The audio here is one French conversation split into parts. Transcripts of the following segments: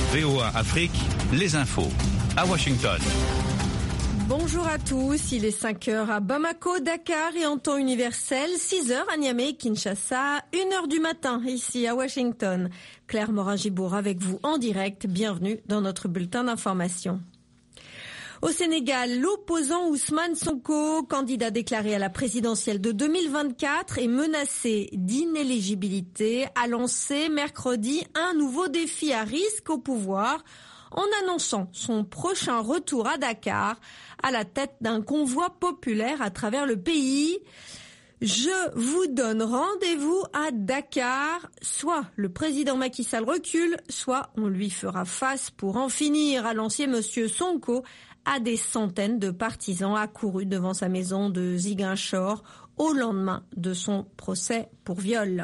VOA Afrique, les infos. À Washington. Bonjour à tous, il est 5h à Bamako, Dakar et en temps universel, 6h à Niamey, Kinshasa, 1h du matin ici à Washington. Claire Morin-Gibour avec vous en direct, bienvenue dans notre bulletin d'information. Au Sénégal, l'opposant Ousmane Sonko, candidat déclaré à la présidentielle de 2024 et menacé d'inéligibilité, a lancé mercredi un nouveau défi à risque au pouvoir en annonçant son prochain retour à Dakar à la tête d'un convoi populaire à travers le pays. Je vous donne rendez-vous à Dakar. Soit le président Macky Sall recule, soit on lui fera face pour en finir, a lancé monsieur Sonko à des centaines de partisans accourus devant sa maison de Ziguinchor au lendemain de son procès pour viol.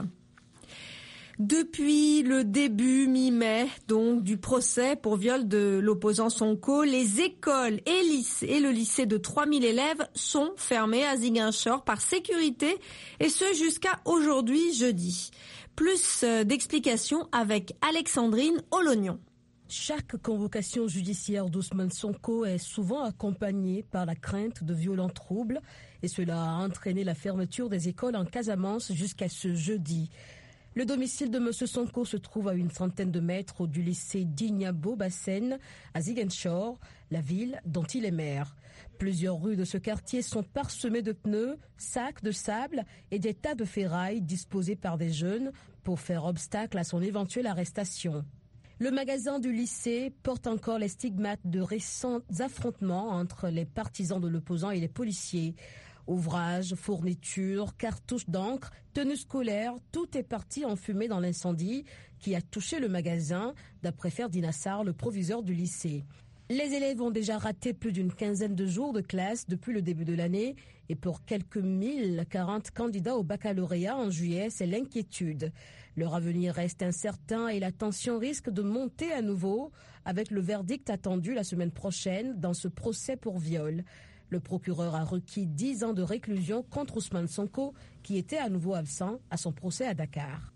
Depuis le début mi-mai, donc, du procès pour viol de l'opposant Sonko, les écoles et le lycée de 3000 élèves sont fermés à Ziguinchor par sécurité, et ce jusqu'à aujourd'hui, jeudi. Plus d'explications avec Alexandrine Olognon. Chaque convocation judiciaire d'Ousmane Sonko est souvent accompagnée par la crainte de violents troubles, et cela a entraîné la fermeture des écoles en Casamance jusqu'à ce jeudi. Le domicile de M. Sonko se trouve à une trentaine de mètres du lycée d'Ignabo Bassène à Ziguinchor, la ville dont il est maire. Plusieurs rues de ce quartier sont parsemées de pneus, sacs de sable et des tas de ferrailles disposés par des jeunes pour faire obstacle à son éventuelle arrestation. Le magasin du lycée porte encore les stigmates de récents affrontements entre les partisans de l'opposant et les policiers. Ouvrages, fournitures, cartouches d'encre, tenues scolaires, tout est parti en fumée dans l'incendie qui a touché le magasin, d'après Ferdi Nassar, le proviseur du lycée. Les élèves ont déjà raté plus d'une quinzaine de jours de classe depuis le début de l'année et pour quelques 1040 candidats au baccalauréat en juillet, c'est l'inquiétude. Leur avenir reste incertain et la tension risque de monter à nouveau avec le verdict attendu la semaine prochaine dans ce procès pour viol. Le procureur a requis 10 ans de réclusion contre Ousmane Sonko qui était à nouveau absent à son procès à Dakar.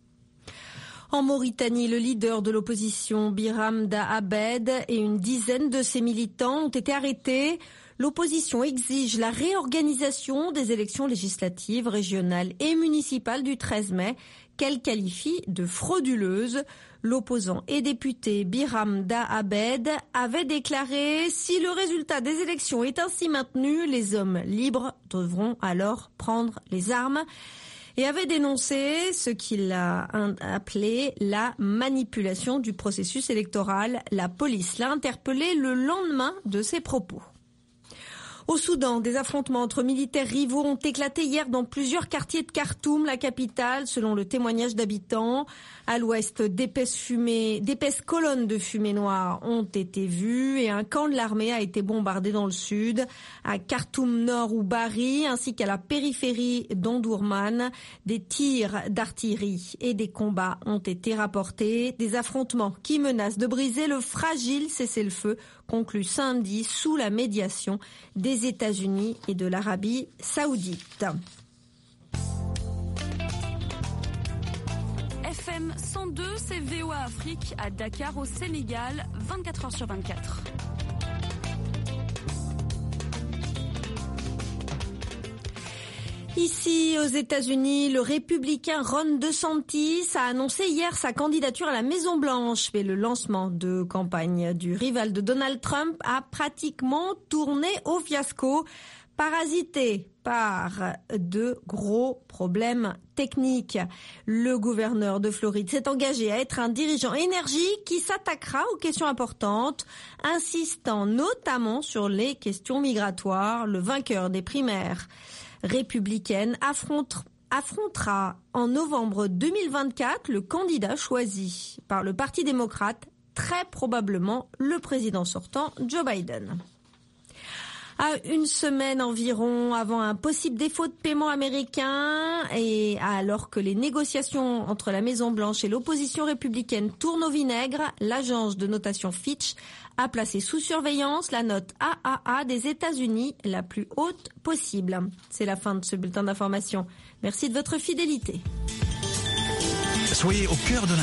En Mauritanie, le leader de l'opposition, Biram Da Abed, et une dizaine de ses militants ont été arrêtés. L'opposition exige la réorganisation des élections législatives, régionales et municipales du 13 mai, qu'elle qualifie de frauduleuses. L'opposant et député Biram Da Abed avait déclaré « Si le résultat des élections est ainsi maintenu, les hommes libres devront alors prendre les armes » et avait dénoncé ce qu'il a appelé la manipulation du processus électoral. La police l'a interpellé le lendemain de ses propos. Au Soudan, des affrontements entre militaires rivaux ont éclaté hier dans plusieurs quartiers de Khartoum, la capitale, selon le témoignage d'habitants. À l'ouest, d'épaisses colonnes de fumée noire ont été vues et un camp de l'armée a été bombardé dans le sud. À Khartoum Nord ou Bari, ainsi qu'à la périphérie d'Omdurman, des tirs d'artillerie et des combats ont été rapportés. Des affrontements qui menacent de briser le fragile cessez-le-feu conclu samedi sous la médiation des États-Unis et de l'Arabie Saoudite. FM 102, c'est VOA Afrique à Dakar au Sénégal, 24h sur 24. Ici, aux États-Unis, le républicain Ron DeSantis a annoncé hier sa candidature à la Maison-Blanche. Mais le lancement de campagne du rival de Donald Trump a pratiquement tourné au fiasco, parasité par de gros problèmes techniques. Le gouverneur de Floride s'est engagé à être un dirigeant énergique qui s'attaquera aux questions importantes, insistant notamment sur les questions migratoires. Le vainqueur des primaires républicaine affrontera en novembre 2024 le candidat choisi par le Parti démocrate, très probablement le président sortant Joe Biden. À une semaine environ avant un possible défaut de paiement américain et alors que les négociations entre la Maison-Blanche et l'opposition républicaine tournent au vinaigre, l'agence de notation Fitch a placé sous surveillance la note AAA des États-Unis, la plus haute possible. C'est la fin de ce bulletin d'information. Merci de votre fidélité. Soyez au cœur de